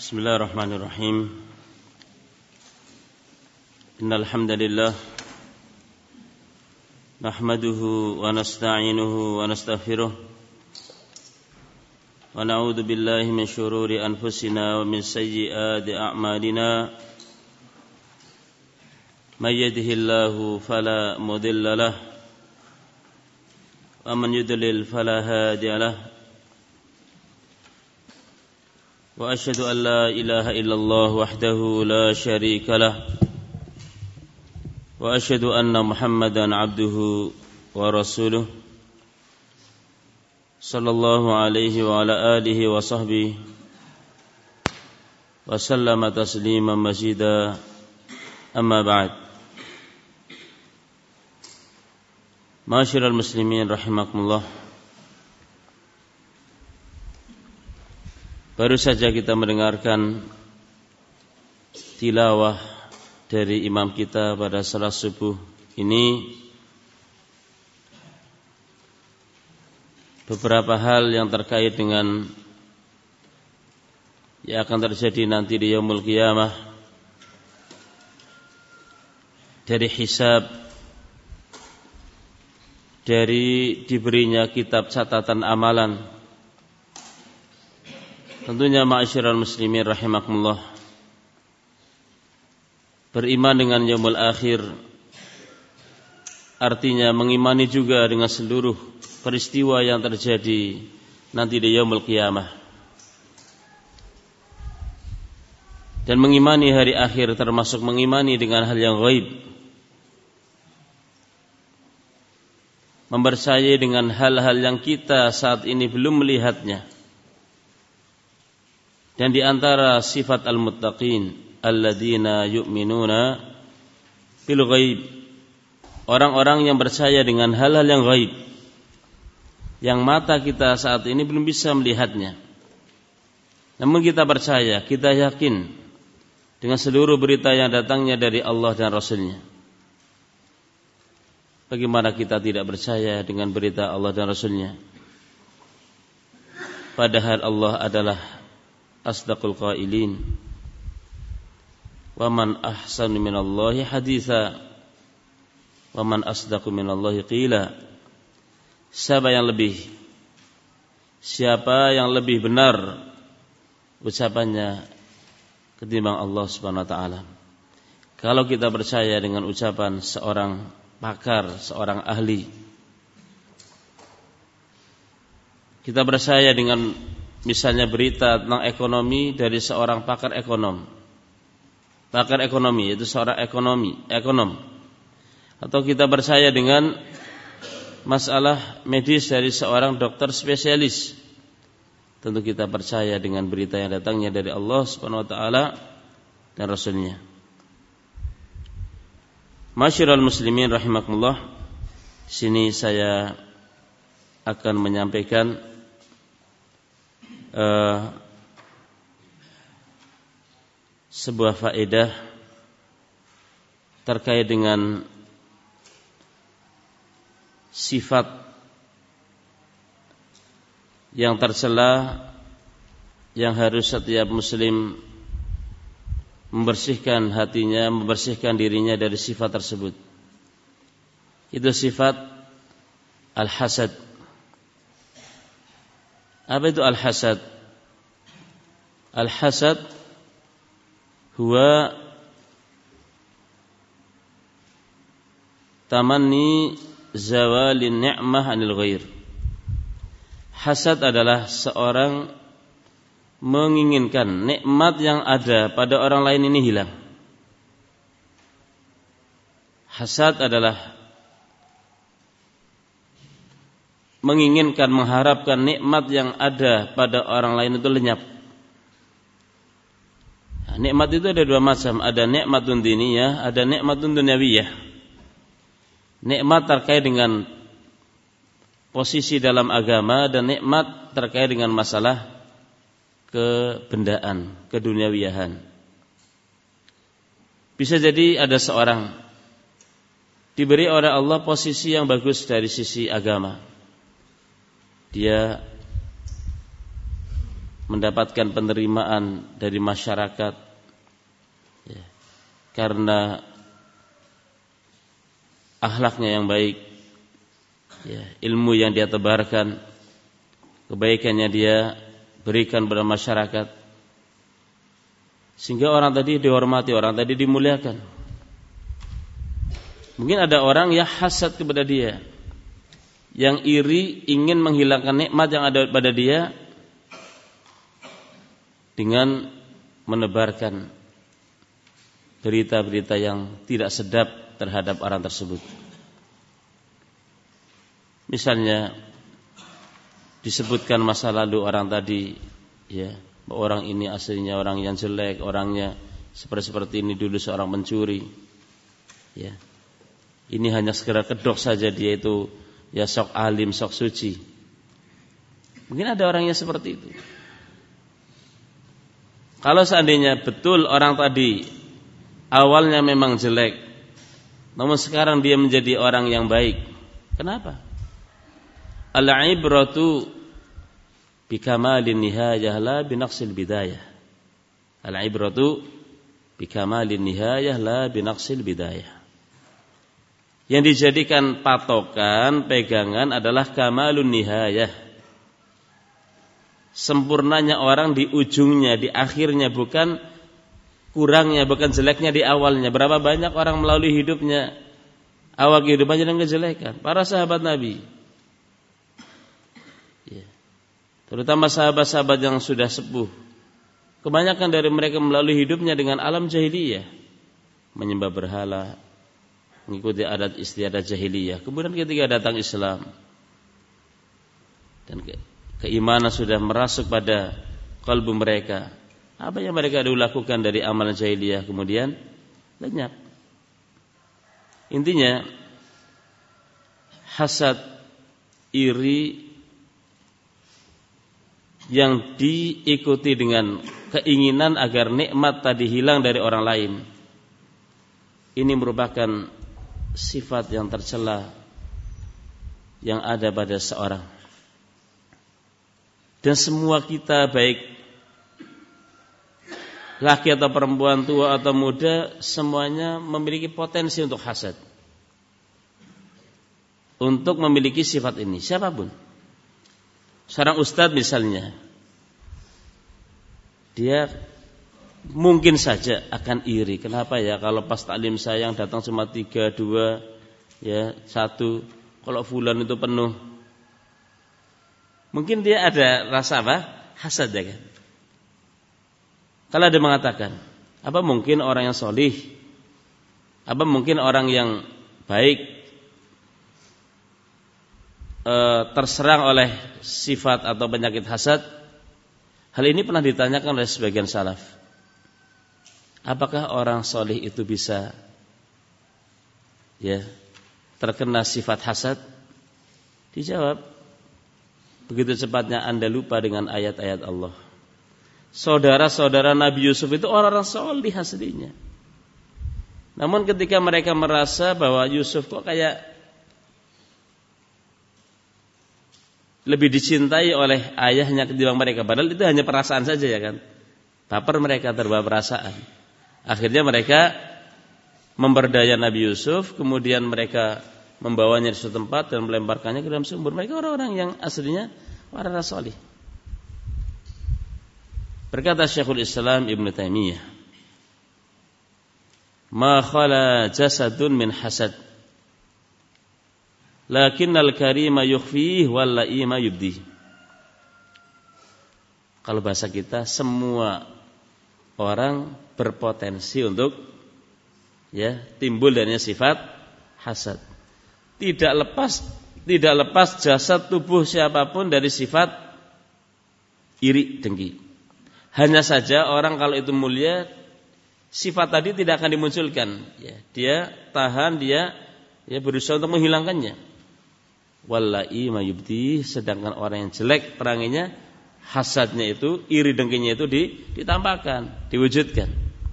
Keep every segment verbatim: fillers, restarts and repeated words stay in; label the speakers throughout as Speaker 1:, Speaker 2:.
Speaker 1: Bismillahirrahmanirrahim. Innal hamdalillah nahmaduhu wa nasta'inuhu wa nastaghfiruh wa na'udzu billahi min shururi anfusina wa min sayyiati a'malina. May yahdihillahu fala mudilla lahu wa man yudlil fala hadiya lahu. Wa asyhadu an la ilaha illallah wahdahu la syarika lah wa asyhadu anna Muhammadan abduhu wa rasuluh sallallahu alaihi wa ala alihi wa sahbihi wa sallama tasliman mazida. Amma ba'd. Ma'asyiral muslimin rahimakumullah. Baru saja kita mendengarkan tilawah dari imam kita pada salat subuh ini. Beberapa hal yang terkait dengan yang akan terjadi nanti di yaumul qiyamah, dari hisab, dari diberinya kitab catatan amalan. Tentunya ma'asyiral muslimin rahimakumullah, beriman dengan yaumul akhir artinya mengimani juga dengan seluruh peristiwa yang terjadi nanti di yaumul qiyamah. Dan mengimani hari akhir termasuk mengimani dengan hal yang ghaib, mempercayai dengan hal-hal yang kita saat ini belum melihatnya. Dan di antara sifat al-muttaqin alladzina yu'minuna bil ghaib, orang-orang yang percaya dengan hal-hal yang ghaib, yang mata kita saat ini belum bisa melihatnya, namun kita percaya, kita yakin dengan seluruh berita yang datangnya dari Allah dan Rasulnya. Bagaimana kita tidak percaya dengan berita Allah dan Rasulnya, padahal Allah adalah asdaqul qailin, wa man ahsanu minallahi haditha, wa man asdaqu minallahi qila. Siapa yang lebih Siapa yang lebih benar ucapannya ketimbang Allah Subhanahu wa taala? Kalau kita percaya dengan ucapan seorang pakar, seorang ahli, kita percaya dengan misalnya berita tentang ekonomi dari seorang pakar ekonom, pakar ekonomi yaitu seorang ekonomi, ekonom, atau kita percaya dengan masalah medis dari seorang dokter spesialis, tentu kita percaya dengan berita yang datangnya dari Allah Subhanahu wa taala dan Rasulnya. Masyiral muslimin rahimakumullah, di sini saya akan menyampaikan Uh, sebuah faedah terkait dengan sifat yang tercela yang harus setiap muslim membersihkan hatinya, membersihkan dirinya dari sifat tersebut. Itu sifat al-hasad. Apa itu al-hasad? Al-hasad huwa tamanni zawalin ni'mah anil ghair. Hasad adalah seorang menginginkan nikmat yang ada pada orang lain ini hilang. Hasad adalah menginginkan, mengharapkan nikmat yang ada pada orang lain itu lenyap. Nah, nikmat itu ada dua macam, ada nikmatun diniyah, ada nikmatun dunyawiyah. Nikmat terkait dengan posisi dalam agama dan nikmat terkait dengan masalah kebendaan, keduniawiyahan. Bisa jadi ada seorang diberi oleh Allah posisi yang bagus dari sisi agama. Dia mendapatkan penerimaan dari masyarakat, ya, karena akhlaknya yang baik, ya, ilmu yang dia tebarkan, kebaikannya dia berikan pada masyarakat, sehingga orang tadi dihormati, orang tadi dimuliakan. Mungkin ada orang yang hasad kepada dia, yang iri, ingin menghilangkan nikmat yang ada pada dia dengan menebarkan berita-berita yang tidak sedap terhadap orang tersebut. Misalnya disebutkan masa lalu orang tadi, ya, orang ini aslinya orang yang jelek, orangnya seperti seperti ini dulu seorang pencuri, ya. Ini hanya sekedar kedok saja, dia itu ya sok alim, sok suci. Mungkin ada orang yang seperti itu. Kalau seandainya betul orang tadi awalnya memang jelek, namun sekarang dia menjadi orang yang baik, kenapa? Al-ibratu bikamalin nihayah la binaqsil bidayah. Al-ibratu bikamalin nihayah la binaqsil bidayah. Yang dijadikan patokan, pegangan adalah kamalun nihayah, sempurnanya orang di ujungnya, di akhirnya, bukan kurangnya, bukan jeleknya di awalnya. Berapa banyak orang melalui hidupnya, awal kehidupannya dengan kejelekan. Para sahabat Nabi, ya, terutama sahabat-sahabat yang sudah sepuh, kebanyakan dari mereka melalui hidupnya dengan alam jahiliyah, menyembah berhala, mengikuti adat istiadat jahiliyah. Kemudian ketika datang Islam dan ke- keimanan sudah merasuk pada kalbu mereka, apa yang mereka dulu lakukan dari amalan jahiliyah kemudian lenyap. Intinya hasad, iri yang diikuti dengan keinginan agar nikmat tadi hilang dari orang lain, ini merupakan sifat yang tercela yang ada pada seorang. Dan semua kita, baik laki atau perempuan, tua atau muda, semuanya memiliki potensi untuk hasad, untuk memiliki sifat ini. Siapapun, seorang ustadz misalnya, dia mungkin saja akan iri. Kenapa ya kalau pas taklim saya yang datang cuma tiga, dua, ya satu, kalau fulan itu penuh. Mungkin dia ada rasa apa? Hasad, ya kan? Kalau ada mengatakan, apa mungkin orang yang solih, apa mungkin orang yang baik e, terserang oleh sifat atau penyakit hasad? Hal ini pernah ditanyakan oleh sebagian salaf. Apakah orang solih itu bisa, ya, terkena sifat hasad? Dijawab, begitu cepatnya Anda lupa dengan ayat-ayat Allah. Saudara-saudara Nabi Yusuf itu orang-orang solih aslinya. Namun ketika mereka merasa bahwa Yusuf kok kayak lebih dicintai oleh ayahnya ketimbang mereka, padahal itu hanya perasaan saja, ya kan? Baper mereka, terbawa perasaan. Akhirnya mereka memberdaya Nabi Yusuf, kemudian mereka membawanya di suatu tempat dan melemparkannya ke dalam sumur. Mereka orang-orang yang aslinya orang-orang salih. Berkata Syekhul Islam Ibnu Taimiyah, "Ma khala jasadun min hasad, lakinnal karima yukhfih wal la'ima yubdih." Kalau bahasa kita, semua orang berpotensi untuk, ya, timbul darinya sifat hasad. Tidak lepas tidak lepas jasad tubuh siapapun dari sifat iri dengki. Hanya saja orang kalau itu mulia, sifat tadi tidak akan dimunculkan, ya. Dia tahan, dia ya berusaha untuk menghilangkannya. Wallahi mayubdi, sedangkan orang yang jelek peranginya, hasadnya itu, iri dengkinya itu ditambahkan, diwujudkan.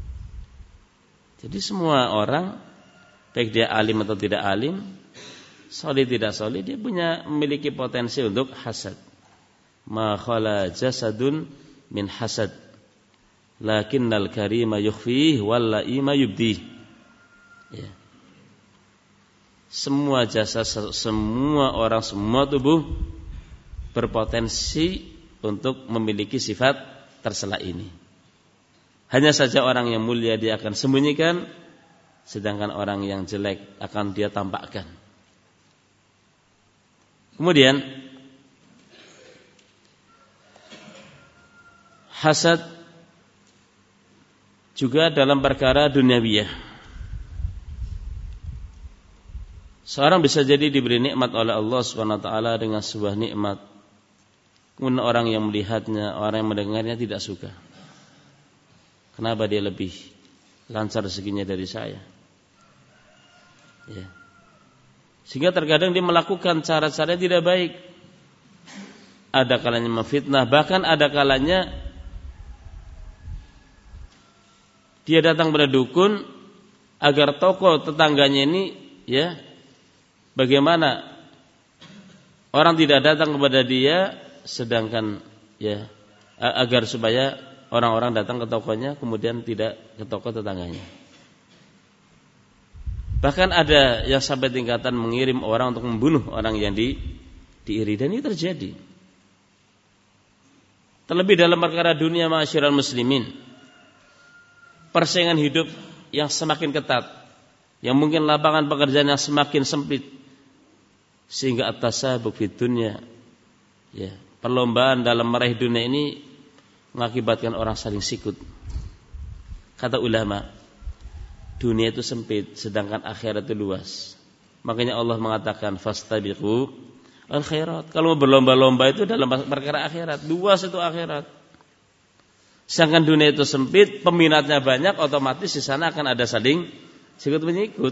Speaker 1: Jadi semua orang, baik dia alim atau tidak alim, solih tidak solih, dia punya memiliki potensi untuk hasad. Ma khala jasadun min hasad, lakinnal karima yukhfih wal laima yubdih. Ya. Semua jasa, semua orang, semua tubuh berpotensi untuk memiliki sifat tersela ini. Hanya saja orang yang mulia dia akan sembunyikan, sedangkan orang yang jelek akan dia tampakkan. Kemudian hasad juga dalam perkara duniawiyah. Seorang bisa jadi diberi nikmat oleh Allah Subhanahu wa taala dengan sebuah nikmat, kemudian orang yang melihatnya, orang yang mendengarnya tidak suka. Kenapa dia lebih lancar rezekinya dari saya? Ya. Sehingga terkadang dia melakukan cara-cara yang tidak baik. Ada kalanya memfitnah, bahkan ada kalanya dia datang pada dukun agar tokoh tetangganya ini, ya, bagaimana orang tidak datang kepada dia, sedangkan ya agar supaya orang-orang datang ke tokonya, kemudian tidak ke toko tetangganya. Bahkan ada yang sampai tingkatan mengirim orang untuk membunuh orang yang di, diiri, dan ini terjadi. Terlebih dalam perkara dunia, ma'asyiral muslimin, persaingan hidup yang semakin ketat, yang mungkin lapangan pekerjaan yang semakin sempit, sehingga at-tasabuk fid dunya, ya, perlombaan dalam meraih dunia ini mengakibatkan orang saling sikut. Kata ulama, dunia itu sempit, sedangkan akhirat itu luas. Makanya Allah mengatakan fastabiqu al khairat. Kalau berlomba-lomba itu dalam perkara akhirat, luas itu akhirat. Sedangkan dunia itu sempit, peminatnya banyak, otomatis di sana akan ada saling sikut menyikut.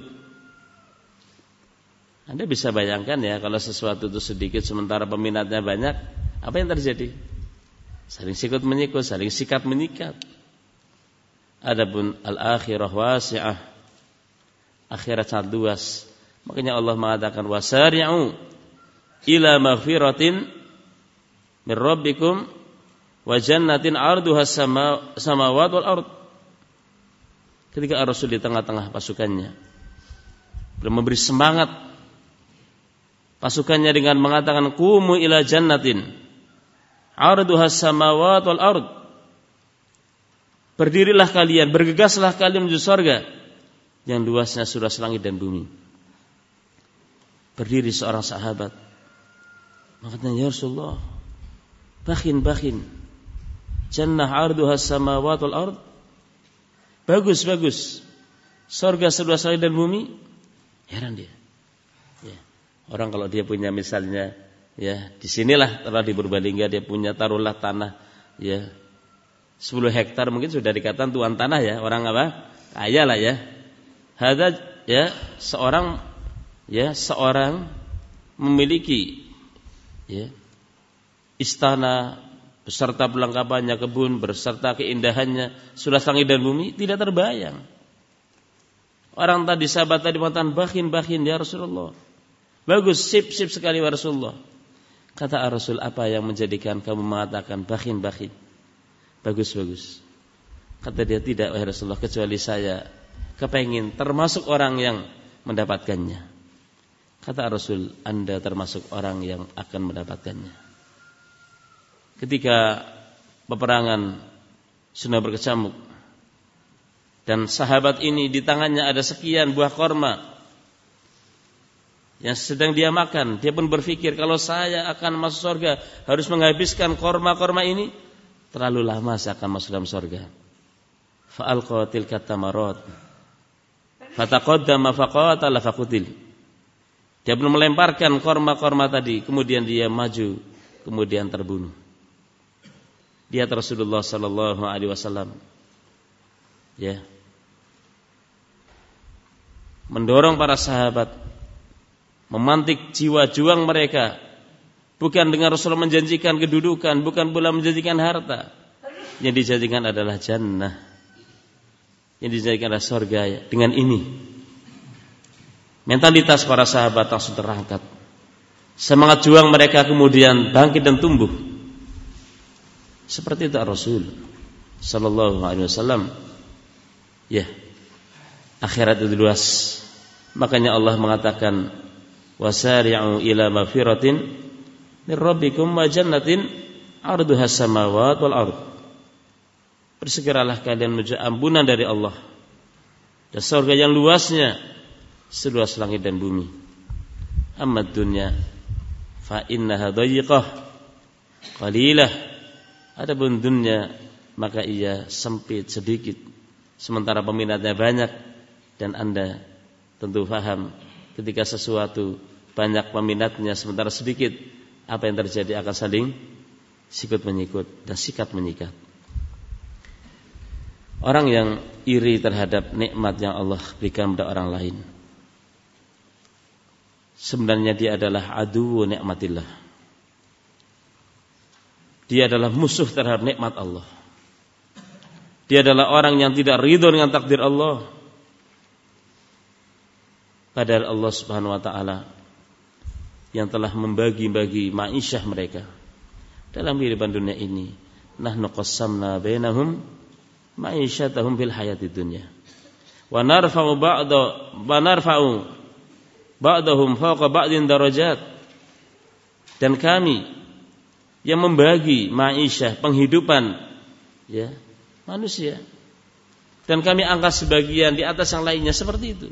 Speaker 1: Anda bisa bayangkan ya, kalau sesuatu itu sedikit sementara peminatnya banyak, apa yang terjadi? Saling sikut menyikut, saling sikat menyikat. Adapun al-akhirah wasi'ah, akhirat sangat luas. Makanya Allah mengatakan wasari'u ila maghfiratin min rabbikum wa jannatin 'arduha samawati wal ard. Ketika Rasul di tengah-tengah pasukannya, beliau memberi semangat pasukannya dengan mengatakan qumu ila jannatin 'arduha samawati wal ard. Berdirilah kalian, bergegaslah kalian menuju surga yang luasnya seluas langit dan bumi. Berdiri seorang sahabat, mengatakan, ya Rasulullah, bakhin bakhin, jannah arduha samawati wal ard. Bagus bagus, surga seluas langit dan bumi. Heran dia. Ya. Orang kalau dia punya misalnya, ya di sinilah telah di Purbalingga dia punya taruhlah tanah, ya sepuluh hektar, mungkin sudah dikatakan tuan tanah ya, orang apa? Kaya lah ya. Hadza ya seorang ya seorang memiliki ya istana beserta perlengkapannya, kebun beserta keindahannya, sudah langit dan bumi, tidak terbayang. Orang tadi sahabat tadi mengatakan bakhin bakhin ya Rasulullah. Bagus, sip sip sekali ya Rasulullah. Kata Rasul, apa yang menjadikan kamu mengatakan bakhin bakhin? Bagus-bagus. Kata dia, tidak wahai Rasulullah, kecuali saya kepengin termasuk orang yang mendapatkannya. Kata Rasul, Anda termasuk orang yang akan mendapatkannya. Ketika peperangan sudah berkecamuk dan sahabat ini di tangannya ada sekian buah korma yang sedang dia makan, dia pun berpikir, kalau saya akan masuk surga harus menghabiskan korma-korma ini, terlalu lama saya akan masuk dalam surga. Fa'alqa tilka tamarat fataqaddama faqatala faqutil. Dia belum melemparkan korma-korma tadi, kemudian dia maju, kemudian terbunuh. Dia Rasulullah sallallahu alaihi wasallam ya mendorong para sahabat, memantik jiwa juang mereka. Bukan dengan Rasulullah menjanjikan kedudukan, bukan pula menjanjikan harta. Yang dijanjikan adalah jannah, yang dijanjikan adalah surga. Dengan ini mentalitas para sahabat langsung terangkat, semangat juang mereka kemudian bangkit dan tumbuh. Seperti itu Rasul sallallahu alaihi wasallam. Ya, akhirat itu luas. Makanya Allah mengatakan wasari'u ila magfiratin mir rabbikum wa jannatin 'arduhas samawati wal ardh. Bersegeralah kalian menuju ampunan dari Allah dan surga yang luasnya seluas langit dan bumi. Amma dunya fa innaha dhayiqah qalilah. Adapun dunia maka ia sempit sedikit, sementara peminatnya banyak. Dan Anda tentu paham ketika sesuatu banyak peminatnya sementara sedikit, apa yang terjadi akan saling sikut menyikut dan sikat menyikat. Orang yang iri terhadap nikmat yang Allah berikan kepada orang lain, sebenarnya dia adalah adu nikmatillah. Dia adalah musuh terhadap nikmat Allah. Dia adalah orang yang tidak ridho dengan takdir Allah. Padahal Allah Subhanahu wa taala yang telah membagi-bagi ma'isyah mereka dalam kehidupan dunia ini. Nahnu qassamna bainahum ma'isyatahum fil hayatid dunya. Wa narfa'u ba'da wa narfa'u ba'dahum fawqa ba'din darajat. Dan kami yang membagi ma'isyah, penghidupan ya, manusia. Dan kami angkat sebagian di atas yang lainnya, seperti itu.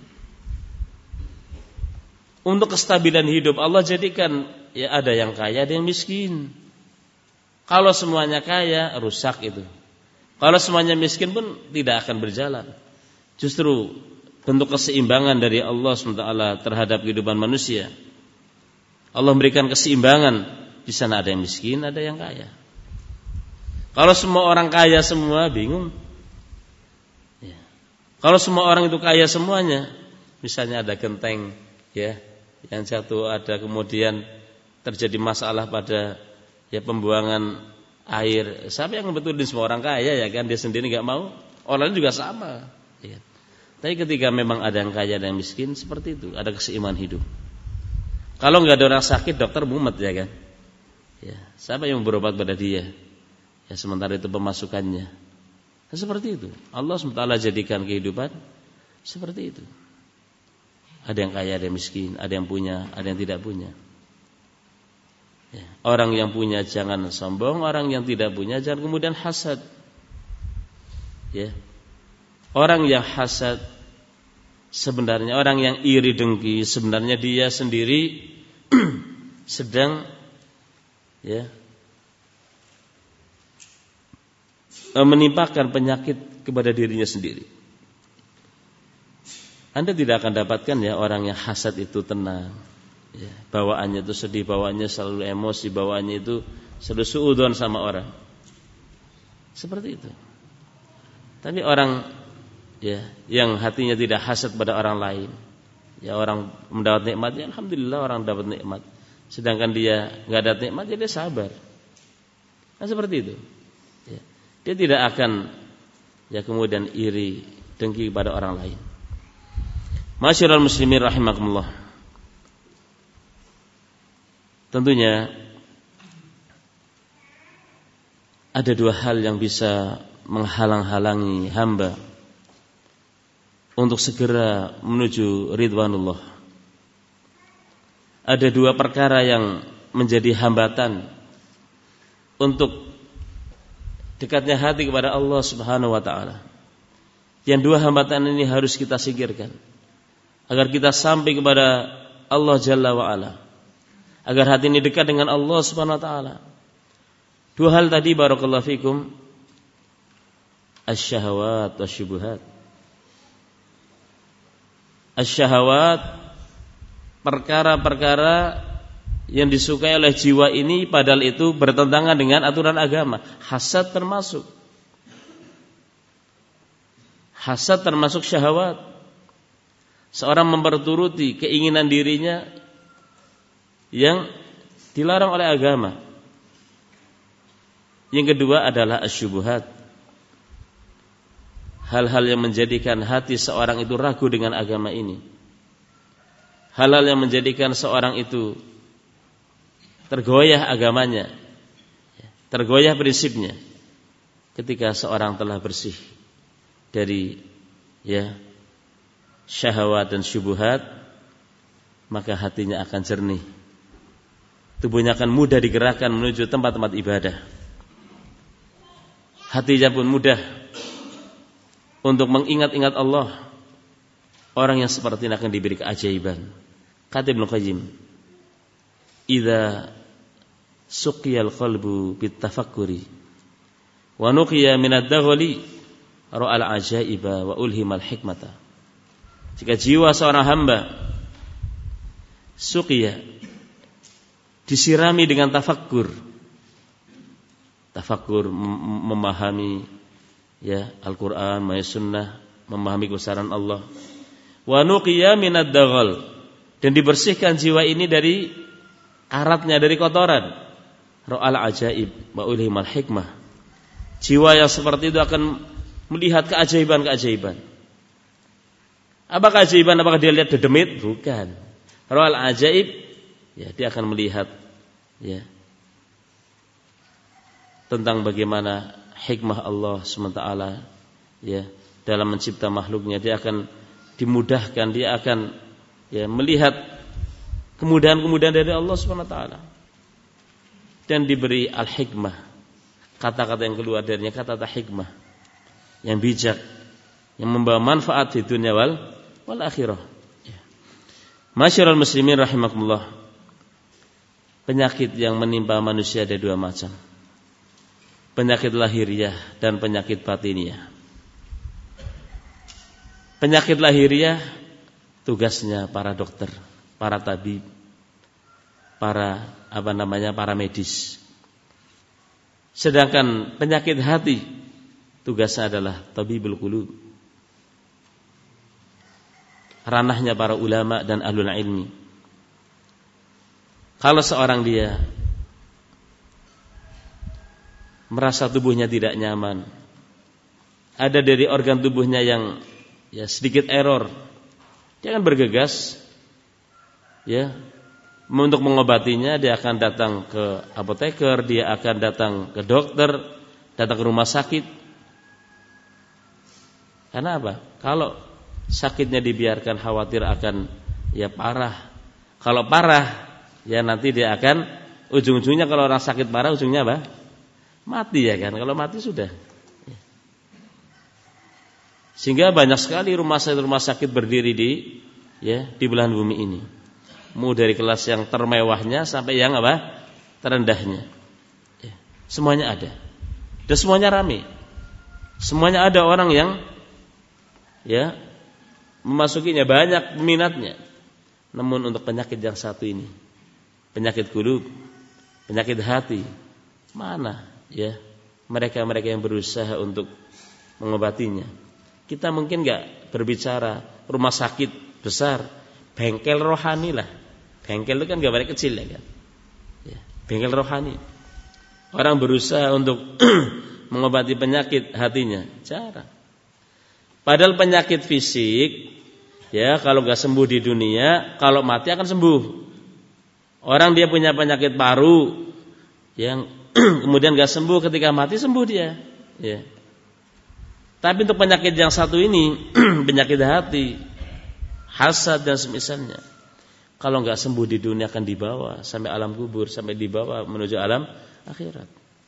Speaker 1: Untuk kestabilan hidup Allah jadikan ya ada yang kaya, ada yang miskin. Kalau semuanya kaya, rusak itu. Kalau semuanya miskin pun tidak akan berjalan. Justru bentuk keseimbangan dari Allah subhanahu wa taala terhadap kehidupan manusia. Allah memberikan keseimbangan. Di sana ada yang miskin, ada yang kaya. Kalau semua orang kaya semua, bingung. Ya. Kalau semua orang itu kaya semuanya, misalnya ada genteng, ya, yang jatuh, ada kemudian terjadi masalah pada ya pembuangan air. Siapa yang ngebetulin semua orang kaya ya kan? Dia sendiri nggak mau, orang lain juga sama. Ya. Tapi ketika memang ada yang kaya dan yang miskin, seperti itu, ada keseimbangan hidup. Kalau nggak ada orang sakit, dokter mumet ya kan? Ya, siapa yang berobat pada dia? Ya, sementara itu pemasukannya. Nah, seperti itu. Allah subhanahu wa taala jadikan kehidupan seperti itu. Ada yang kaya, ada yang miskin, ada yang punya, ada yang tidak punya. Ya, orang yang punya jangan sombong, orang yang tidak punya jangan kemudian hasad. Ya. Orang yang hasad sebenarnya, orang yang iri dengki sebenarnya dia sendiri sedang ya menimpakan penyakit kepada dirinya sendiri. Anda tidak akan dapatkan ya orang yang hasad itu tenang, ya, bawaannya itu sedih, bawaannya selalu emosi, bawaannya itu selalu suudzon sama orang. Seperti itu. Tapi orang ya yang hatinya tidak hasad pada orang lain, ya orang mendapat nikmat, ya alhamdulillah orang dapat nikmat. Sedangkan dia nggak ada nikmat, dia sabar. Nah seperti itu. Ya. Dia tidak akan ya kemudian iri, dengki kepada orang lain. Masyiral muslimin rahimakumullah. Tentunya ada dua hal yang bisa menghalang-halangi hamba untuk segera menuju ridwanullah. Ada dua perkara yang menjadi hambatan untuk dekatnya hati kepada Allah Subhanahu wa taala. Yang dua hambatan ini harus kita singkirkan agar kita sampai kepada Allah Jalla wa Ala, agar hati ini dekat dengan Allah Subhanahu wa taala. Dua hal tadi barakallahu fikum, asy-syahawat wasyubuhat. Asy-syahawat, perkara-perkara yang disukai oleh jiwa ini padahal itu bertentangan dengan aturan agama. Hasad termasuk. Hasad termasuk syahwat. Seorang memperturuti keinginan dirinya yang dilarang oleh agama. Yang kedua adalah asyubuhat. Hal-hal yang menjadikan hati seorang itu ragu dengan agama ini. Hal-hal yang menjadikan seorang itu tergoyah agamanya, tergoyah prinsipnya. ketika seorang telah bersih dari ya syahwat dan syubhat, maka hatinya akan jernih. Tubuhnya akan mudah digerakkan menuju tempat-tempat ibadah. Hatinya pun mudah untuk mengingat-ingat Allah. Orang yang seperti ini akan diberi keajaiban. Kata Ibnu Qayyim, "Idza suqiyal qalbu bitafakkuri wa nuqiya minad daghli ra'al ajaiba wa ulhimal hikmata." Jika jiwa seorang hamba suqiya, disirami dengan tafakkur, tafakkur mem- memahami ya Al-Quran, Sunnah, memahami kebesaran Allah. Wa nuqiya minad daghal, dan dibersihkan jiwa ini dari aratnya, dari kotoran. Ra'al ajaib wa ulhimal hikmah. Jiwa yang seperti itu akan melihat keajaiban-keajaiban. Apa keajaiban? Apakah dia lihat dedemit? Bukan. Ra'al ajaib, ya dia akan melihat ya tentang bagaimana hikmah Allah subhanahu wa taala ya dalam mencipta makhluknya. Dia akan dimudahkan, dia akan ya melihat kemudahan-kemudahan dari Allah subhanahu wa taala, dan diberi al-hikmah, kata-kata yang keluar darinya kata-kata hikmah yang bijak, yang membawa manfaat di dunia wal wal akhirah. Ya. Masyarul muslimin rahimakumullah. Penyakit yang menimpa manusia ada dua macam. Penyakit lahiriah dan penyakit batiniah. Penyakit lahiriah tugasnya para dokter, para tabib, para apa namanya para medis. Sedangkan penyakit hati tugasnya adalah tabibul qulub, ranahnya para ulama dan ahlul ilmi. Kalau seorang dia merasa tubuhnya tidak nyaman, ada dari organ tubuhnya yang ya sedikit error, dia akan bergegas ya untuk mengobatinya. Dia akan datang ke apoteker, dia akan datang ke dokter, datang ke rumah sakit. Karena apa? Kalau sakitnya dibiarkan, khawatir akan ya parah. Kalau parah, ya nanti dia akan ujung-ujungnya, kalau orang sakit parah ujungnya apa? Mati ya kan. Kalau mati sudah. Sehingga banyak sekali rumah sakit rumah sakit berdiri di ya di belahan bumi ini. Mulai dari kelas yang termewahnya sampai yang apa? Terendahnya. Ya, semuanya ada. Dan semuanya ramai. Semuanya ada orang yang ya memasukinya, banyak peminatnya. Namun untuk penyakit yang satu ini, penyakit qulub, penyakit hati, mana ya mereka-mereka yang berusaha untuk mengobatinya? Kita mungkin enggak berbicara rumah sakit besar, bengkel rohani lah. Bengkel itu kan gambarnya kecil ya kan. Ya, bengkel rohani. Orang berusaha untuk mengobati penyakit hatinya, jarang. Padahal penyakit fisik, ya kalau nggak sembuh di dunia, kalau mati akan sembuh. Orang dia punya penyakit paru, yang kemudian nggak sembuh, ketika mati sembuh dia. Ya. Tapi untuk penyakit yang satu ini, penyakit hati, hasad dan semisalnya, kalau nggak sembuh di dunia akan dibawa sampai alam kubur, sampai dibawa menuju alam akhirat.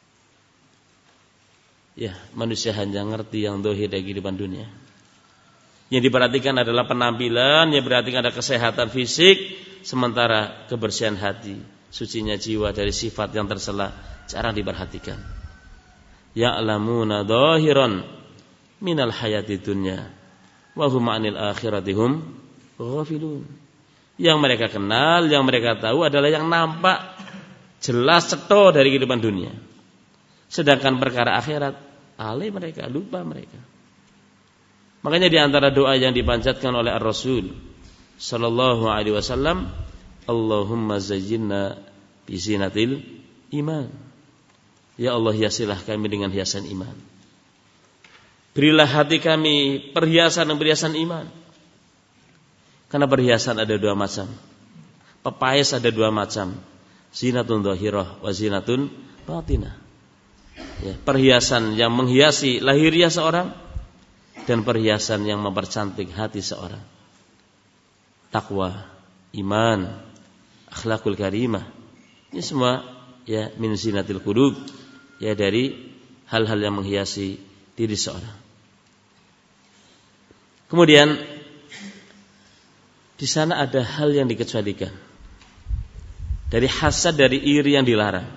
Speaker 1: Ya, manusia hanya ngerti yang dohir dari kehidupan dunia. Yang diperhatikan adalah penampilan, yang diperhatikan ada kesehatan fisik, sementara kebersihan hati, sucinya jiwa dari sifat yang tercela jarang diperhatikan. Ya'lamuna dhahiran minal hayati dunya wa hum 'anil akhirati hum ghafilun. Yang mereka kenal, yang mereka tahu adalah yang nampak jelas cetha dari kehidupan dunia. Sedangkan perkara akhirat alih mereka, lupa mereka. Makanya di antara doa yang dipanjatkan oleh Ar-Rasul sallallahu alaihi wasallam, Allahumma zayyinna bi zinatil iman. Ya Allah, hiasilah kami dengan hiasan iman. Berilah hati kami perhiasan dan perhiasan iman. Karena perhiasan ada dua macam. Pepayas ada dua macam. Zinatun dhahirah wa zinatun batinah. ya, perhiasan yang menghiasi lahiriah seorang dan perhiasan yang mempercantik hati seorang. Takwa, iman, akhlakul karimah. Ini semua ya min zinatil qulub, ya dari hal-hal yang menghiasi diri seorang. Kemudian di sana ada hal yang dikecualikan. Dari hasad, dari iri yang dilarang.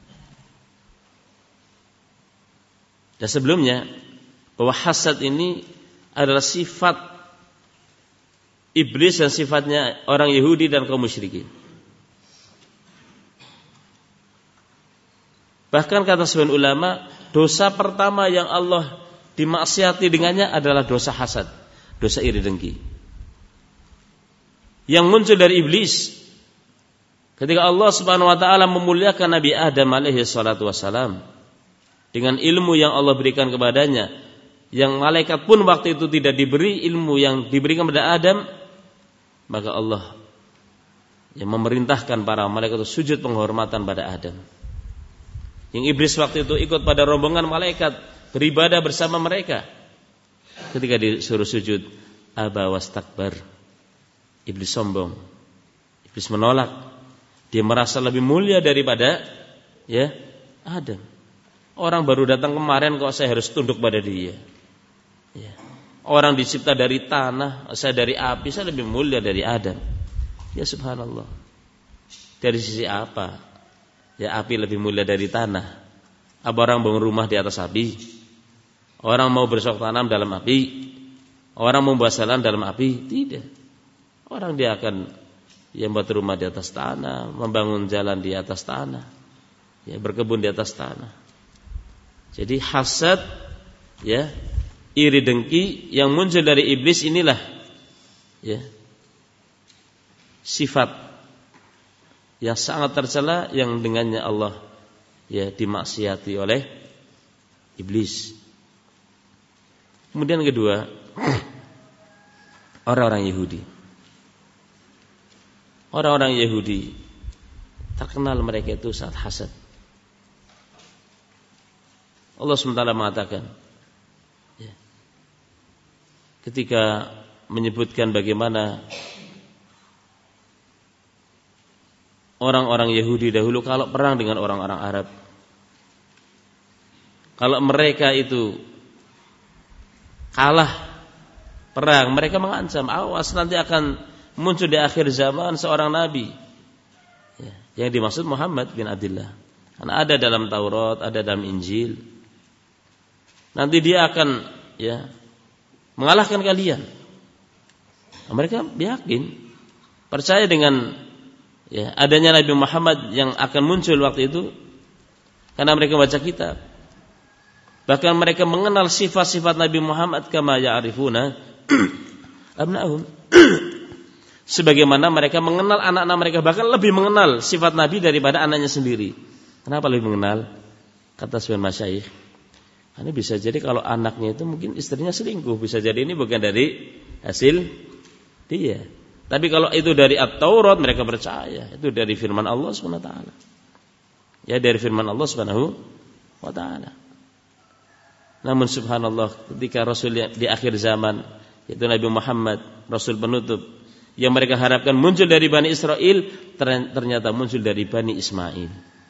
Speaker 1: Dan sebelumnya bahwa hasad ini adalah sifat iblis dan sifatnya orang Yahudi dan kaum musyrikin. Bahkan kata sebagian ulama, dosa pertama yang Allah dimaksiati dengannya adalah dosa hasad, dosa iri dengki. Yang muncul dari iblis ketika Allah Subhanahu wa taala memuliakan Nabi Adam alaihi salatu wasalam dengan ilmu yang Allah berikan kepadanya, yang malaikat pun waktu itu tidak diberi ilmu yang diberikan kepada Adam, maka Allah yang memerintahkan para malaikat itu sujud penghormatan pada Adam. Yang iblis waktu itu ikut pada rombongan malaikat beribadah bersama mereka. Ketika disuruh sujud, aba wastakbar. Iblis sombong. Iblis menolak. Dia merasa lebih mulia daripada ya Adam. Orang baru datang kemarin kok saya harus tunduk pada dia. Ya. Orang dicipta dari tanah, saya dari api, saya lebih mulia dari Adam. Ya subhanallah. Dari sisi apa? Ya api lebih mulia dari tanah. Apa orang bangun rumah di atas api? Orang mau bercocok tanam dalam api? Orang mau buat jalan dalam api? Tidak. Orang dia akan yang buat rumah di atas tanah, membangun jalan di atas tanah, ya berkebun di atas tanah. Jadi hasad, ya iri dengki yang muncul dari iblis inilah, ya sifat yang sangat tercela yang dengannya Allah ya dimaksiati oleh iblis. Kemudian kedua, orang-orang Yahudi. Orang-orang Yahudi terkenal mereka itu sangat hasad. Allah subhanahu wa taala mengatakan ya, ketika menyebutkan bagaimana orang-orang Yahudi dahulu kalau perang dengan orang-orang Arab, kalau mereka itu kalah perang, mereka mengancam, awas nanti akan muncul di akhir zaman seorang nabi ya, yang dimaksud Muhammad bin Abdullah. Karena ada dalam Taurat, ada dalam Injil. Nanti dia akan ya mengalahkan kalian. Nah, mereka yakin, percaya dengan ya, adanya Nabi Muhammad yang akan muncul waktu itu karena mereka baca kitab. Bahkan mereka mengenal sifat-sifat Nabi Muhammad kama ya'rifuna abna'ahum. Sebagaimana mereka mengenal anak-anak mereka, bahkan lebih mengenal sifat Nabi daripada anaknya sendiri. Kenapa lebih mengenal? Kata sebagian masyayikh, ini bisa jadi kalau anaknya itu mungkin istrinya selingkuh, bisa jadi ini bukan dari hasil dia. Tapi kalau itu dari At-Taurat mereka percaya, itu dari firman Allah Subhanahu wa taala. Ya dari firman Allah Subhanahu wa taala. Namun subhanallah ketika Rasul di akhir zaman yaitu Nabi Muhammad, Rasul penutup yang mereka harapkan muncul dari Bani Israel, ternyata muncul dari Bani Ismail.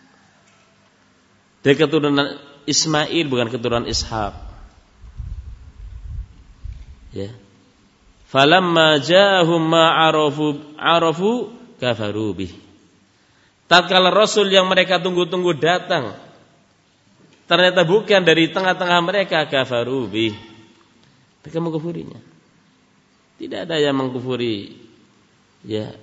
Speaker 1: Dari keturunan Ismail, bukan keturunan Ishak. Ya. Falamma ja'ahum ma arafu arafu kafaru bih. Tatkala Rasul yang mereka tunggu-tunggu datang, ternyata bukan dari tengah-tengah mereka, kafaru bih. Mereka mengkufurinya. Tidak ada yang mengkufuri ya.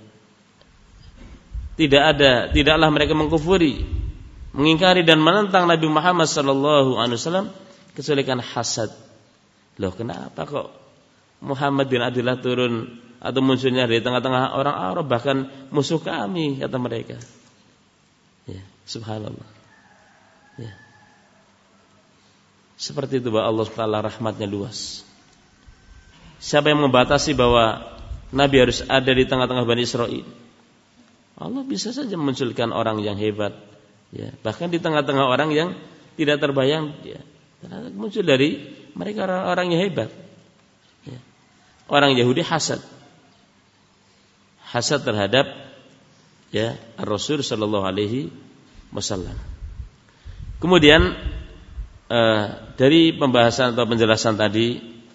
Speaker 1: Tidak ada, tidaklah mereka mengkufuri, mengingkari dan menentang Nabi Muhammad sallallahu alaihi wasallam kecuali karena hasad. Loh, kenapa kok Muhammad bin Abdullah turun atau munculnya dari tengah-tengah orang Arab, bahkan musuh kami, kata mereka. Ya, subhanallah. Ya. Seperti itu bahwa Allah subhanahu wa taala rahmatnya luas. Siapa yang membatasi bahwa Nabi harus ada di tengah-tengah Bani Israel? Allah bisa saja memunculkan orang yang hebat, ya, bahkan di tengah-tengah orang yang tidak terbayang, ya, muncul dari mereka orang-orang yang hebat. Ya. Orang Yahudi hasad, hasad terhadap ya Rasul Sallallahu Alaihi Wasallam. Kemudian eh, dari pembahasan atau penjelasan tadi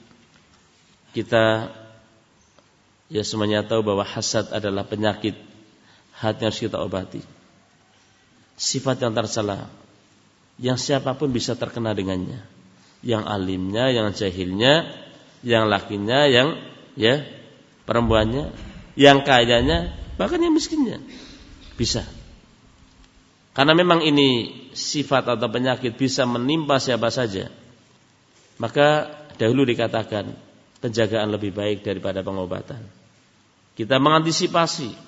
Speaker 1: kita ya semuanya tahu bahwa hasad adalah penyakit hati yang harus kita obati. Sifat yang tercela, yang siapapun bisa terkena dengannya, yang alimnya, yang jahilnya, yang lakinya, yang ya perempuannya, yang kayanya, bahkan yang miskinnya bisa. Karena memang ini sifat atau penyakit bisa menimpa siapa saja, maka dahulu dikatakan penjagaan lebih baik daripada pengobatan. Kita mengantisipasi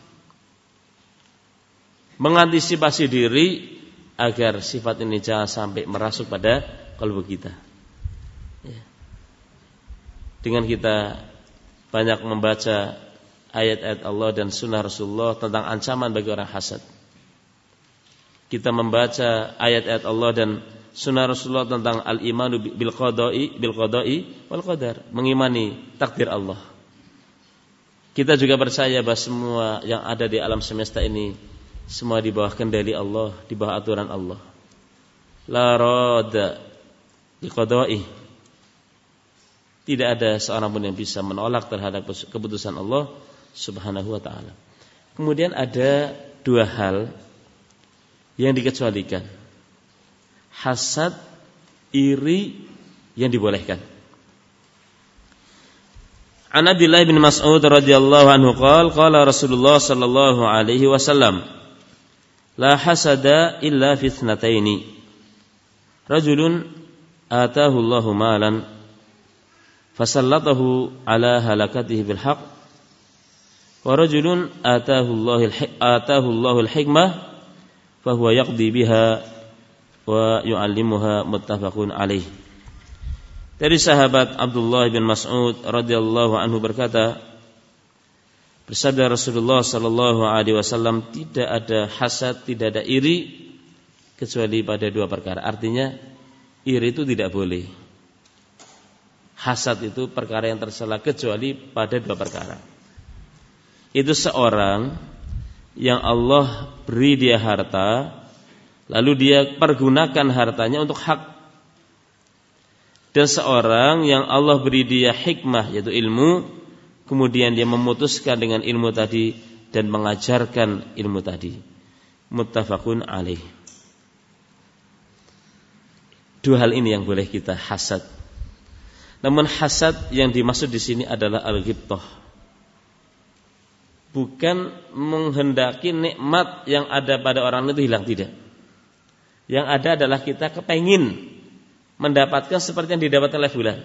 Speaker 1: mengantisipasi diri agar sifat ini jangan sampai merasuk pada kalbu kita. Ya. Dengan kita banyak membaca ayat-ayat Allah dan sunnah Rasulullah tentang ancaman bagi orang hasad. Kita membaca ayat-ayat Allah dan sunnah Rasulullah tentang al-imanu bil qada'i bil qada'i wal qadar, mengimani takdir Allah. Kita juga percaya bahwa semua yang ada di alam semesta ini semua di bawah kendali Allah, di bawah aturan Allah. La rada li qada'i. Tidak ada seorang pun yang bisa menolak terhadap keputusan Allah Subhanahu wa taala. Kemudian ada dua hal yang dikecualikan. Hasad, iri yang dibolehkan. An Abdullah bin Mas'ud radhiyallahu anhu qala qala Rasulullah sallallahu alaihi wasallam la hasada illa fi ithnataini rajulun atahu Allahu malan fasallatahu ala halakatihi bil haqq wa rajulun atahu Allahu atahu Allahu al hikmah fa huwa yaqdi biha wa yu'allimuha, muttafaqun alaih. Dari sahabat Abdullah bin Mas'ud radhiyallahu anhu berkata, bersabda Rasulullah sallallahu alaihi wasallam, tidak ada hasad, tidak ada iri kecuali pada dua perkara. Artinya iri itu tidak boleh. Hasad itu perkara yang tercela kecuali pada dua perkara. Itu seorang yang Allah beri dia harta, lalu dia pergunakan hartanya untuk hak. Dan seorang yang Allah beri dia hikmah, yaitu ilmu, kemudian dia memutuskan dengan ilmu tadi dan mengajarkan ilmu tadi. Muttafaqun alaih. Dua hal ini yang boleh kita hasad. Namun hasad yang dimaksud di sini adalah al-ghibthah. Bukan menghendaki nikmat yang ada pada orang itu hilang, tidak. Yang ada adalah kita kepengin mendapatkan seperti yang didapatkan oleh fulan.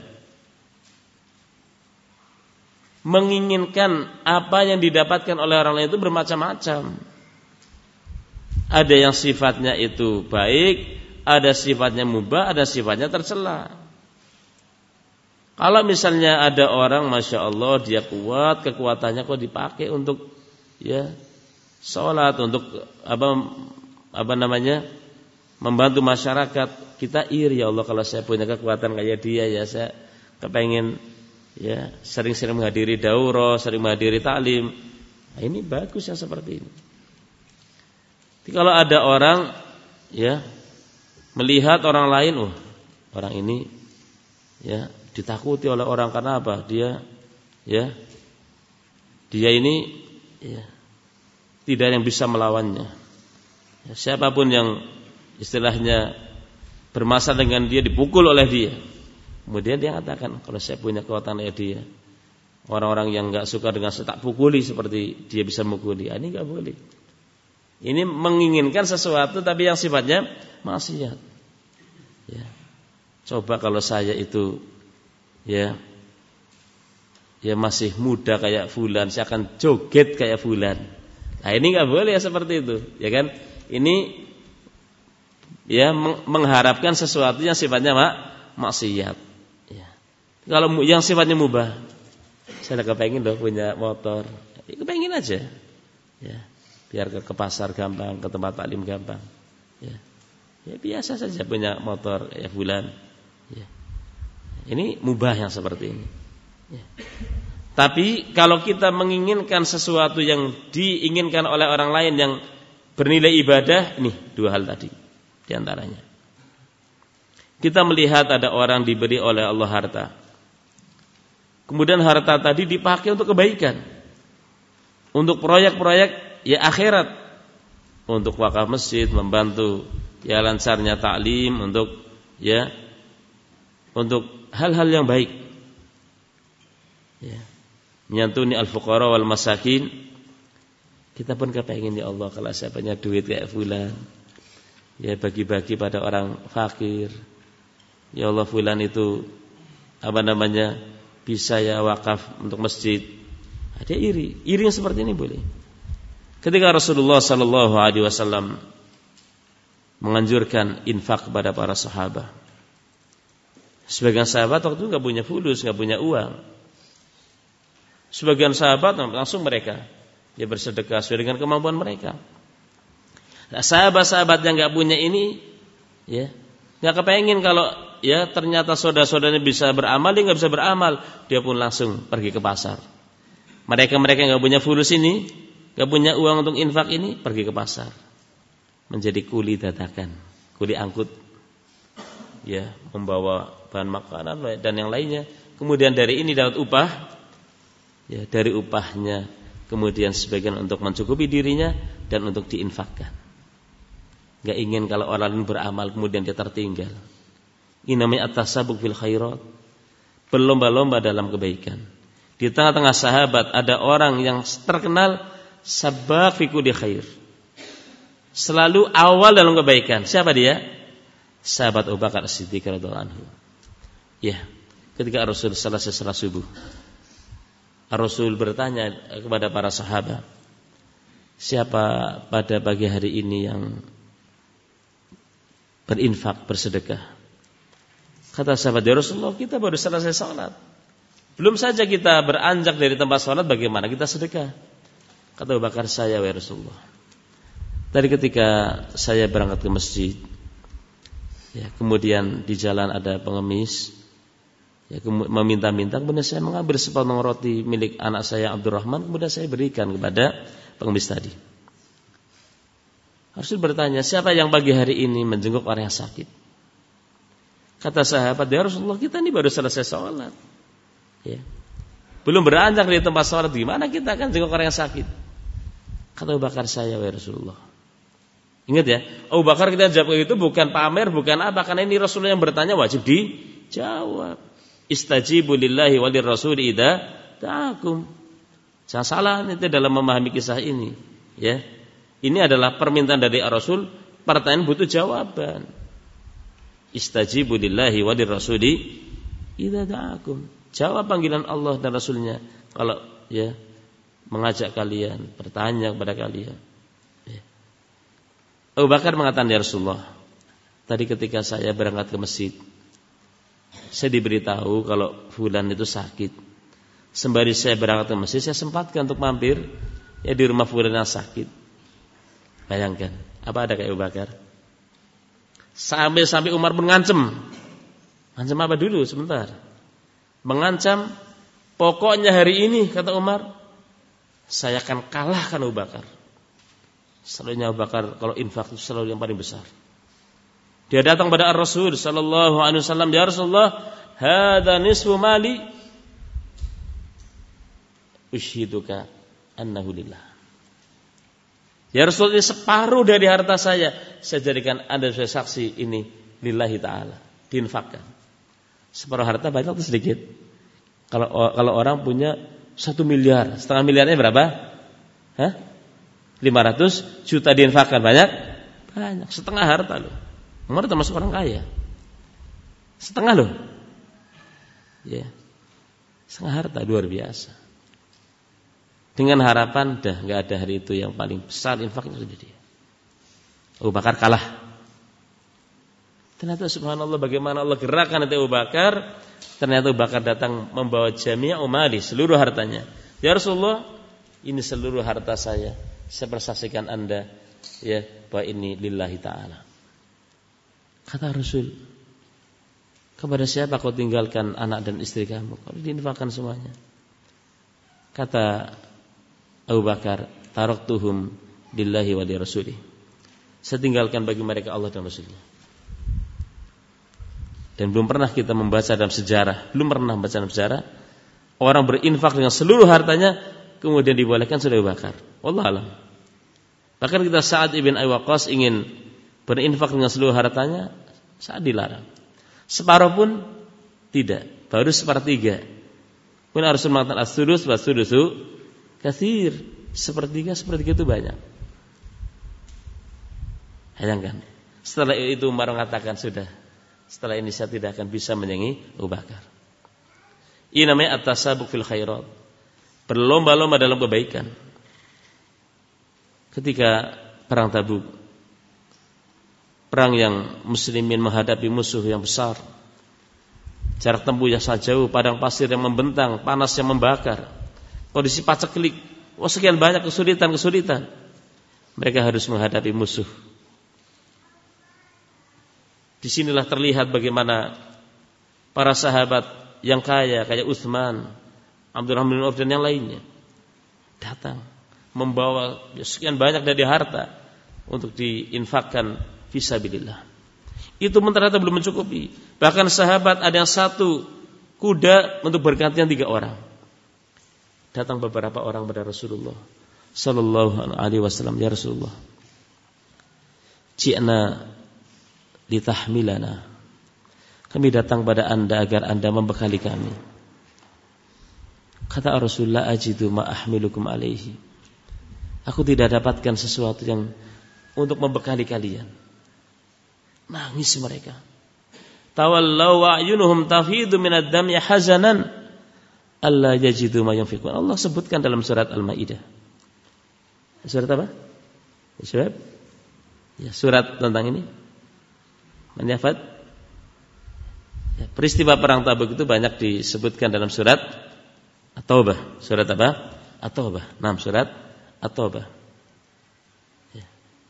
Speaker 1: Menginginkan apa yang didapatkan oleh orang lain itu bermacam-macam. Ada yang sifatnya itu baik, ada sifatnya mubah, ada sifatnya tercela. Kalau misalnya ada orang, masya Allah, dia kuat, kekuatannya kok dipakai untuk ya sholat, untuk apa apa namanya membantu masyarakat, kita iri, ya Allah, kalau saya punya kekuatan kayak dia, ya saya kepengen ya sering-sering menghadiri daurah, sering menghadiri taklim. Nah, ini bagus yang seperti ini. Jadi, kalau ada orang ya melihat orang lain, oh orang ini ya ditakuti oleh orang karena apa? Dia ya dia ini ya tidak ada yang bisa melawannya. Ya, siapapun yang istilahnya bermasalah dengan dia dipukul oleh dia. Kemudian dia katakan, kalau saya punya kekuatan kayak dia, orang-orang yang enggak suka dengan saya tak pukuli seperti dia bisa mukuli. Ini enggak boleh. Ini menginginkan sesuatu tapi yang sifatnya maksiat. Ya. Coba kalau saya itu ya ya masih muda kayak fulan, saya akan joget kayak fulan. Nah, ini enggak boleh ya seperti itu, ya kan? Ini ya mengharapkan sesuatu yang sifatnya mak maksiat. Ya. Kalau yang sifatnya mubah, saya kepengen loh punya motor, ya, kepengen aja. Ya. Biar ke, ke pasar gampang, ke tempat taklim gampang. Ya. Ya biasa saja punya motor ya fulan. Ya. Ini mubah yang seperti ini. Ya. Tapi kalau kita menginginkan sesuatu yang diinginkan oleh orang lain yang bernilai ibadah, ini dua hal tadi di antaranya. Kita melihat ada orang diberi oleh Allah harta. Kemudian harta tadi dipakai untuk kebaikan. Untuk proyek-proyek ya akhirat. Untuk wakaf masjid, membantu ya lancarnya taklim, untuk ya untuk hal-hal yang baik. Ya. Menyantuni al-fuqara wal masakin. Kita pun kepengen ya Allah kalau saya punya duit kayak fulan. Ya bagi-bagi pada orang fakir. Ya Allah fulan itu apa namanya? Bisa ya wakaf untuk masjid. Ada iri, iri yang seperti ini boleh. Ketika Rasulullah sallallahu alaihi wasallam menganjurkan infak kepada para sahabat. Sebagian sahabat waktu itu enggak punya fulus, enggak punya uang. Sebagian sahabat langsung mereka ya bersedekah sesuai dengan kemampuan mereka. Nah, sahabat-sahabat yang enggak punya ini ya enggak kepengen kalau ya ternyata saudara-saudaranya bisa beramal, dia enggak bisa beramal, dia pun langsung pergi ke pasar. Mereka-mereka yang enggak punya fulus ini, enggak punya uang untuk infak ini, pergi ke pasar. Menjadi kuli dadakan, kuli angkut, ya membawa bahan makanan dan yang lainnya. Kemudian dari ini dapat upah, ya dari upahnya kemudian sebagian untuk mencukupi dirinya dan untuk diinfakkan. Gak ingin kalau orang lain beramal kemudian dia tertinggal. Ini namanya at-tasabbuq fil khairat, berlomba-lomba dalam kebaikan. Di tengah-tengah sahabat ada orang yang terkenal sabaq fi kulli khair. Selalu awal dalam kebaikan. Siapa dia? Sahabat Abu Bakar As-Siddiq radhiyallahu anhu. Ya, ketika Rasul selesai salat subuh, Rasul bertanya kepada para sahabat, siapa pada pagi hari ini yang berinfak, bersedekah? Kata sahabat, ya Rasulullah, kita baru selesai salat. Belum saja kita beranjak dari tempat salat, bagaimana kita sedekah? Kata Abu Bakar, saya ya Rasulullah. Tadi ketika saya berangkat ke masjid, ya, kemudian di jalan ada pengemis, ya, meminta-minta, kemudian saya mengambil sepotong roti milik anak saya Abdurrahman, kemudian saya berikan kepada pengemis tadi. Rasul bertanya, siapa yang pagi hari ini menjenguk orang yang sakit? Kata sahabat, ya Rasulullah, kita ini baru selesai sholat, ya, belum beranjak dari tempat sholat, gimana kita akan jenguk orang yang sakit? Kata Abu Bakar, saya ya Rasulullah. Ingat ya, Abu Bakar kita jawab itu bukan pamer, bukan apa, karena ini Rasulullah yang bertanya, wajib dijawab. Istajibu lillahi walir rasul idza ta'akum. Jangan salah itu dalam memahami kisah ini, ya. Ini adalah permintaan dari Rasul, pertanyaan butuh jawaban. Istajibu lillahi walir rasul idza ta'akum. Jawab panggilan Allah dan Rasulnya kalau ya mengajak kalian, bertanya kepada kalian. Abu Bakar mengatakan, ya Rasulullah, tadi ketika saya berangkat ke masjid, saya diberitahu kalau fulan itu sakit. Sembari saya berangkat ke masjid, saya sempatkan untuk mampir ya di rumah fulan yang sakit. Bayangkan, apa ada kayak Abu Bakar? Sampai-sampai Umar pun ngancem. Ngancem apa dulu? Sebentar. Mengancam, pokoknya hari ini, kata Umar, saya akan kalahkan Abu Bakar. Selalunya Abu Bakar kalau infak itu selalu yang paling besar. Dia datang pada Ar-Rasul sallallahu alaihi wasallam, ya Rasulullah, hadza nisfu mali ushiduka annahu lillah. Ya Rasul, ini separuh dari harta saya, saya jadikan Anda sebagai saksi ini lillahi ta'ala, diinfakkan. Separuh harta banyak atau sedikit? Kalau kalau orang punya satu miliar, setengah miliarnya berapa? Hah? lima ratus juta diinfakkan, banyak? Banyak, setengah harta loh. Umar termasuk orang kaya. Setengah loh. Ya. Setengah harta, luar biasa. Dengan harapan dah enggak ada hari itu yang paling besar infaknya sudah dia. Abu Bakar kalah. Ternyata subhanallah bagaimana Allah gerakkan Abu Bakar. Ternyata Abu Bakar datang membawa jami'a umali, seluruh hartanya. Ya Rasulullah, ini seluruh harta saya. Saya persaksikan Anda ya bahwa ini lillahi ta'ala. Kata Rasul, kepada siapa kau tinggalkan anak dan istri kamu? Kau diinfakkan semuanya. Kata Abu Bakar, taraktuhum lillahi wa li rasulih. Saya tinggalkan bagi mereka Allah dan Rasulnya. Dan belum pernah kita membaca dalam sejarah, belum pernah membaca dalam sejarah orang berinfak dengan seluruh hartanya kemudian dibolehkan sudah Abu Bakar. Wallahu alam. Bahkan kita Sa'ad ibn Abi Waqqas ingin berinfak dengan seluruh hartanya, saat dilarang. Separuh pun tidak, baru sepertiga. Pun Rasul mengatakan as-sudus wa sudusu katsir. Sepertiga, sepertiga itu banyak. Bayangkan. Setelah itu Umar mengatakan sudah, setelah ini saya tidak akan bisa menyaingi Abu Bakar. Ini namanya at-tasabuq fil khairat. Berlomba-lomba dalam kebaikan. Ketika perang Tabuk, perang yang muslimin menghadapi musuh yang besar, jarak tempuh yang sangat jauh, padang pasir yang membentang, panas yang membakar, kondisi paceklik, oh sekian banyak kesulitan-kesulitan. Mereka harus menghadapi musuh. Disinilah terlihat bagaimana para sahabat yang kaya, kayak Utsman, Abdurrahman bin Auf dan yang lainnya, datang membawa sekian banyak dari harta untuk diinfakkan fisabilillah. Itu pun ternyata belum mencukupi. Bahkan sahabat ada yang satu kuda untuk bergantian tiga orang. Datang beberapa orang kepada Rasulullah sallallahu alaihi wasallam, ya Rasulullah, ji'na litahmilana, kami datang pada Anda agar Anda membekali kami. Kata Rasulullah, ajidu ma ahmilukum alaihi, aku tidak dapatkan sesuatu yang untuk membekali kalian. Nangis mereka. Tawallaw wa ayunuhum tafidu minad dam'i hazanan alla yajidu ma yunfiqun. Allah sebutkan dalam surat Al-Maidah. Surat apa? Surat ya, surat tentang ini. Menyafat ya, peristiwa perang Tabuk itu banyak disebutkan dalam surat At-Taubah. Surat apa? At-Taubah. Nah, surat At-Taubah. Ya.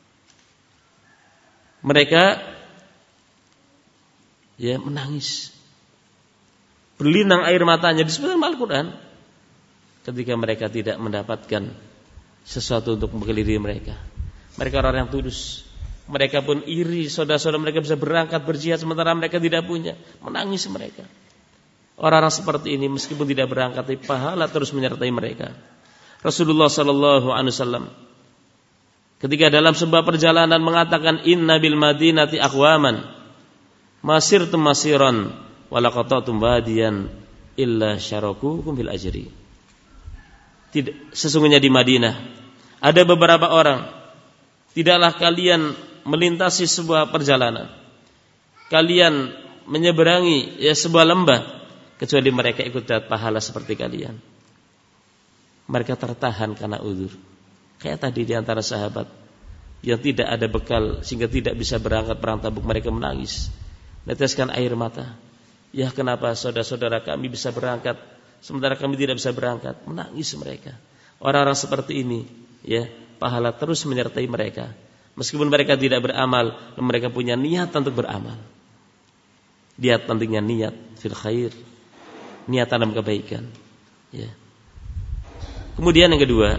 Speaker 1: Mereka ya menangis, berlinang air matanya, disebutkan Al-Quran, ketika mereka tidak mendapatkan sesuatu untuk membekali diri mereka. Mereka orang yang tulus. Mereka pun iri, saudara-saudara mereka bisa berangkat berjihad sementara mereka tidak punya. Menangis mereka. Orang-orang seperti ini meskipun tidak berangkat, tapi pahala terus menyertai mereka. Rasulullah sallallahu alaihi wasallam ketika dalam sebuah perjalanan mengatakan, inna bil madinati aqwaman masirtum masiran walaqatatum badiyan illa syarakukum bil ajri. Tidak, sesungguhnya di Madinah ada beberapa orang, tidaklah kalian melintasi sebuah perjalanan, kalian menyeberangi ya sebuah lembah, kecuali mereka ikut dapat pahala seperti kalian. Mereka tertahan karena uzur. Kayak tadi di antara sahabat yang tidak ada bekal sehingga tidak bisa berangkat perang Tabuk, mereka menangis, meneteskan air mata. Ya kenapa saudara-saudara kami bisa berangkat sementara kami tidak bisa berangkat? Menangis mereka. Orang-orang seperti ini ya, pahala terus menyertai mereka. Meskipun mereka tidak beramal, mereka punya niat untuk beramal. Lihat pentingnya niat fil khair, niat dalam kebaikan. Ya. Kemudian yang kedua,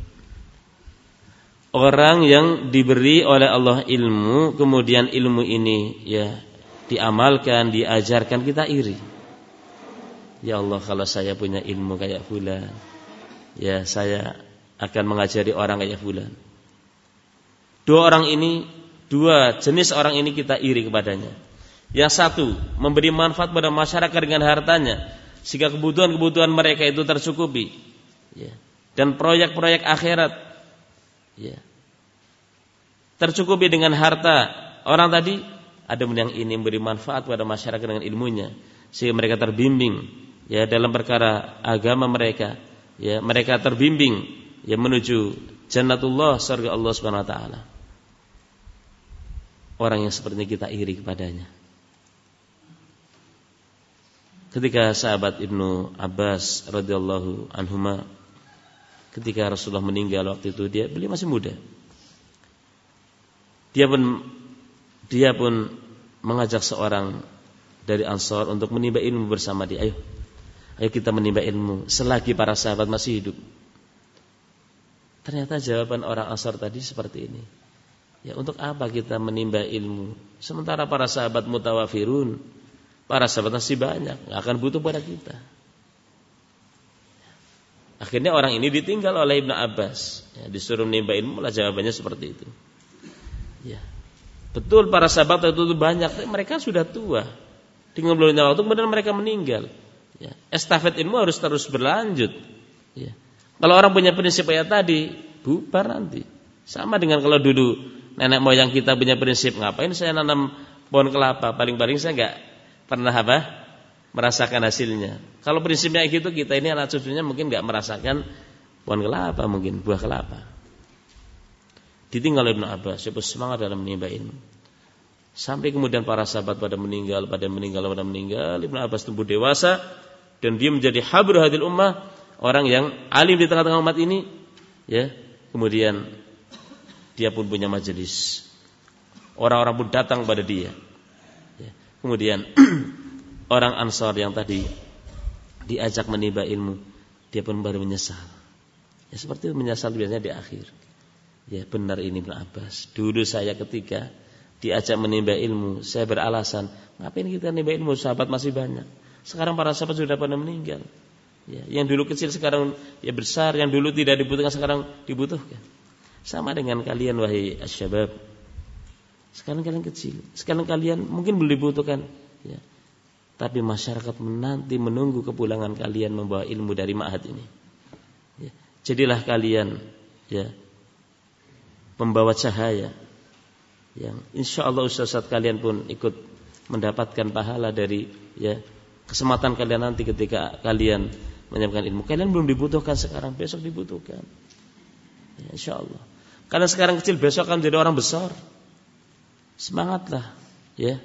Speaker 1: orang yang diberi oleh Allah ilmu, kemudian ilmu ini ya diamalkan, diajarkan, kita iri. Ya Allah, kalau saya punya ilmu kayak fulan, ya saya akan mengajari orang kayak fulan. Dua orang ini, dua jenis orang ini kita iri kepadanya. Yang satu memberi manfaat pada masyarakat dengan hartanya sehingga kebutuhan-kebutuhan mereka itu tercukupi, ya. Dan proyek-proyek akhirat ya tercukupi dengan harta orang tadi. Ada yang ini memberi manfaat pada masyarakat dengan ilmunya sehingga mereka terbimbing ya dalam perkara agama mereka, ya mereka terbimbing ya menuju jannatullah, surga Allah Subhanahu wa taala. Orang yang seperti ini kita iri kepadanya. Ketika sahabat Ibnu Abbas radhiyallahu anhuma, ketika Rasulullah meninggal waktu itu, dia beliau masih muda. Dia pun dia pun mengajak seorang dari Ansar untuk menimba ilmu bersama dia. Ayo, ayo kita menimba ilmu selagi para sahabat masih hidup. Ternyata jawaban orang Ansar tadi seperti ini. Ya, untuk apa kita menimba ilmu sementara para sahabat mutawafirun, para sahabat masih banyak, nggak akan butuh pada kita. Akhirnya orang ini ditinggal oleh Ibnu Abbas. Ya, disuruh menimba ilmu, lah jawabannya seperti itu. Ya, betul para sahabat itu banyak, mereka sudah tua. Dengan berlalunya waktu kemudian mereka meninggal. Ya, estafet ilmu harus terus berlanjut. Ya. Kalau orang punya prinsip kayak tadi, bubar nanti. Sama dengan kalau dulu nenek moyang kita punya prinsip, ngapain saya nanam pohon kelapa? Paling-paling saya nggak pernah apa? Merasakan hasilnya. Kalau prinsipnya gitu, kita ini anak cucunya mungkin nggak merasakan pohon kelapa, mungkin buah kelapa. Ditinggal Ibnu Abbas, siapa semangat dalam menimba ilmu. Sampai kemudian para sahabat pada meninggal, pada meninggal, pada meninggal. Ibnu Abbas tumbuh dewasa dan dia menjadi habrul hadil ummah, orang yang alim di tengah-tengah umat ini. Ya, kemudian dia pun punya majelis. Orang-orang pun datang pada dia. Ya, kemudian orang Ansar yang tadi diajak menimba ilmu, dia pun baru menyesal. Ya, seperti itu menyesal biasanya di akhir. Ya, benar ini Ibnu Abbas. Dulu saya ketika diajak menimba ilmu, saya beralasan, ngapain kita menimba ilmu? Sahabat masih banyak. Sekarang para sahabat sudah pada meninggal. Ya, yang dulu kecil sekarang ya besar, yang dulu tidak dibutuhkan sekarang dibutuhkan. Sama dengan kalian wahai asyabab. Sekarang kalian kecil, sekarang kalian mungkin belum dibutuhkan. Ya. Tapi masyarakat menanti menunggu kepulangan kalian membawa ilmu dari ma'had ini. Ya. Jadilah kalian ya pembawa cahaya yang insya Allah ustaz-ustaz kalian pun ikut mendapatkan pahala dari ya kesempatan kalian nanti ketika kalian menyampaikan ilmu. Kalian belum dibutuhkan sekarang, besok dibutuhkan. Ya, insya Allah. Karena sekarang kecil, besok akan menjadi orang besar. Semangatlah, ya.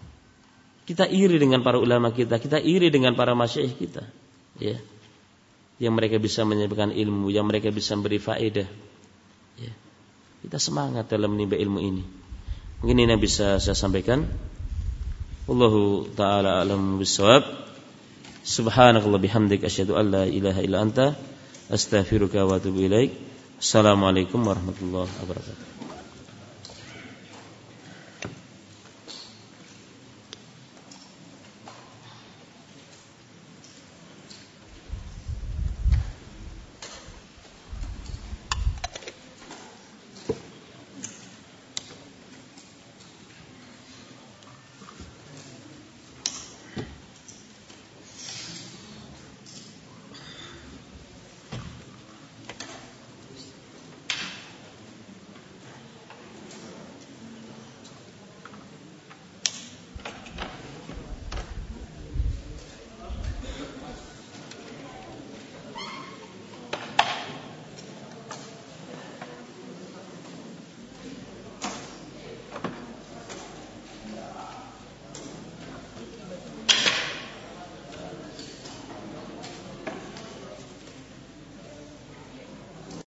Speaker 1: Kita iri dengan para ulama kita, kita iri dengan para masyayikh kita, ya. Yang mereka bisa menyampaikan ilmu, yang mereka bisa memberi faedah. Ya. Kita semangat dalam menimba ilmu ini. Mungkin ini yang bisa saya sampaikan. Wallahu ta'ala a'lam bissawab. Subhanakallah bihamdik asyhadu an la ilaha illa anta astaghfiruka wa atubu ilaik. Assalamualaikum warahmatullahi wabarakatuh.